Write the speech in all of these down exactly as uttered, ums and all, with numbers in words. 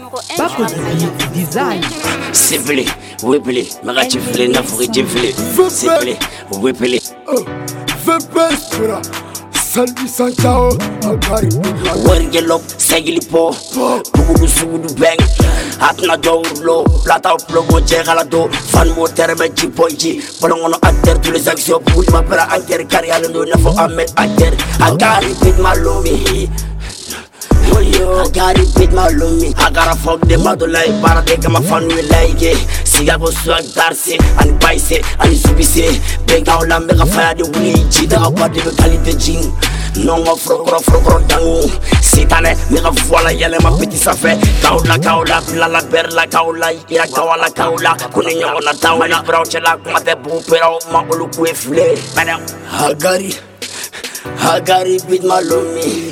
Bako design. Simply, whipply, Magatifle, Nafugitifle. Simply, whipply. Vepespera, Salvi Santao, Agari. Wargelop, Sagilipo, Pugu Sudu Bang, Atna Dolo, Plata Plogo, Jegalado, Fanmo Terme Chipoji, Polono Acter to the Saxo, Pulma, Acter, Carrialano, for Ahmed Acter, Agari with Malumi. I got it with my lumi. I gotta fuck the mother like Paradeka, my fun will like it. Sigago swag Darcy and Bice and Subise. Big out and make a fire the weed. Cheetah about the quality gene. No more frogro frogro dango. Sitane, make a voila yellow, my pretty safe. Kaula Kaula, Lala Berla Kaula, Yakawala Kaula, Kuninga on a town and a brochela, Matebu, Pero, Mabulu, Flay. I got it. I got it with my lumi.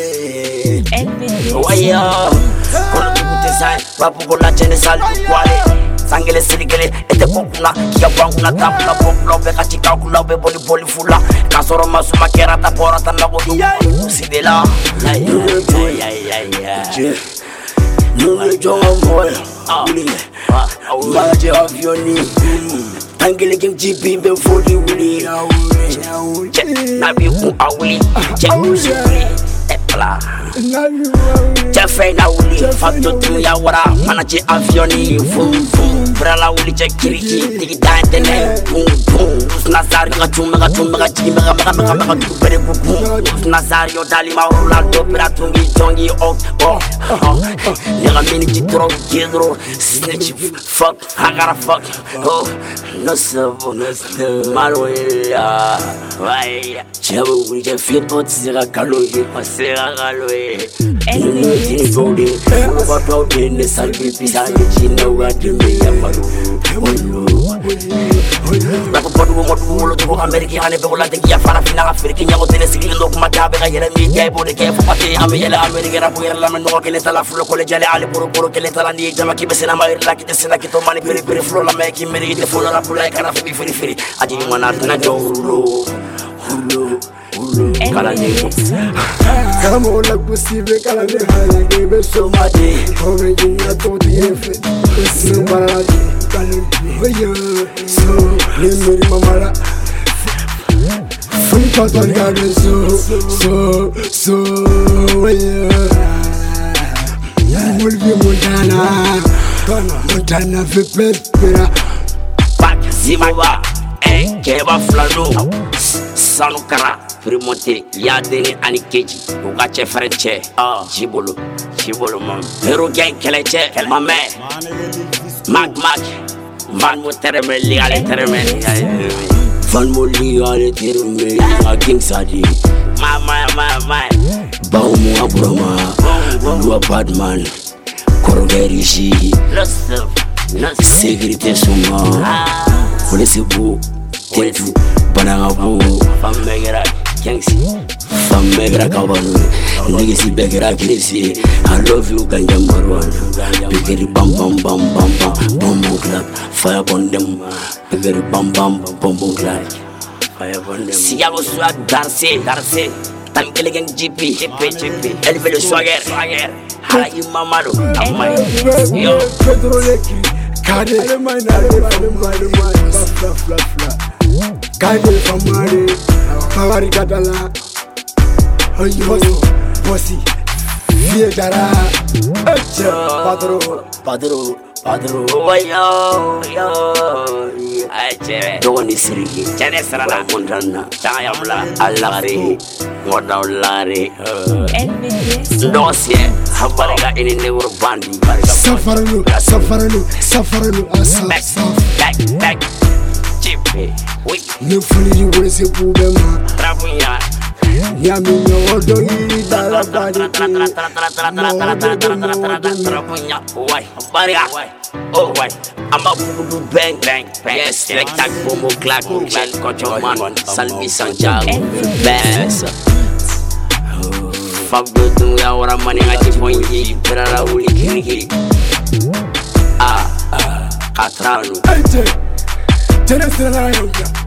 Waya, kono design, papu kola chene sal kwale. Sangele silikele, ete kokuna, kia banguna tapula, popula, beka chika kula, be boli boli fula. Kasoro masuma kera tapora tanago du. Sidela, ya ya ya ya. Nune jonga moya, uli, maje avioni. Angele king G P be forty uli. Nabi u awuli, uli. Jeffrey na uli, facto tu ya wara, manaje avioni, fum fum, brala uli chekiriki, tiki dante ne, boom boom, Nazar gatum gatum gatum gatum gatum bere boom, Nazar yo dali ma Rolando piratungi tongi oh oh oh, nigga mini jitro jidro, snitch fuck, I gotta fuck, oh no sabo no sabo, malwaya, why, chabu uli jefit ot zira kaloye, zira kaloye, ni vodi, what out in the salvi pisa, you know what you mean, oh Rap pot wo mo to America ane be wala tengi ya fara fina Africa nyango tele sigli ndo kuma tabe ga yele mi gay bo de ke fati am yele America rap yele la no ke le tala flo ko le jale ali poro poro ke le tala ni jama ki be sina ma la ki te sina ki to mani pere pere flo la me ki meri de flo rap la kana fi firi firi aji mana na jowlo hulo hulo kala ni Come on la possible kala de hala ke be so mate ko be jinna to di efe so baradi so, Limiri Mamara Funny part on garden, so, so, so, yeah. Mulvi Montana, Montana Vipera, Pak Zimaba, eh, Keba Flano, Sanukara, Primonte, Yadeni Anikeji, Ugache Frenche, ah, Jibolo, Jibolo, Mam, Hero Gang Keleche, Mame, Mag Mag. Van mo tereme legale tereme Van mo legale tereme a king sadi ma ma ma ma Bawo mo abroma Lua badman Korogerishi Lostov Sécurité suma Police bu Tentu Bananga bu Famegera Kengsi Famegera kabanu Nigga si begera kirisi I love you ganja marwan Bigeri bam bam bam bam bam Bam bam clap Fire upon them Bigeri bam bam bam bam clap Fire upon them Siyago swag Darcy Darcy Tankele gang G P G P G P Elve le swagger Swagger Hayi mamado Amai Yo Pedro Leki Kade Kade Famari Famari Gadala Ayo Bossy Fiedara Padro Padro Padro Yo Yo Ache Doni Siriki Chane Sarana Montana Chayamla Alari Moda Lari Dossier Habariga in the world bandi Safaranu Safaranu Safaranu Asaf Back Back Chippy We Ne fuli you will say Pubema Rabuya Yami no do yi dala badi Why? Baria. Oh why? I'm a budu bang bang bang. Yes, spectac bomo clack gel kocho man. Salvi Santiago. Best. Fuck do tu ya ora mani ngaji pointi. Berara uli kiri. Ah ah. Katranu. Ente. Tere sera ya.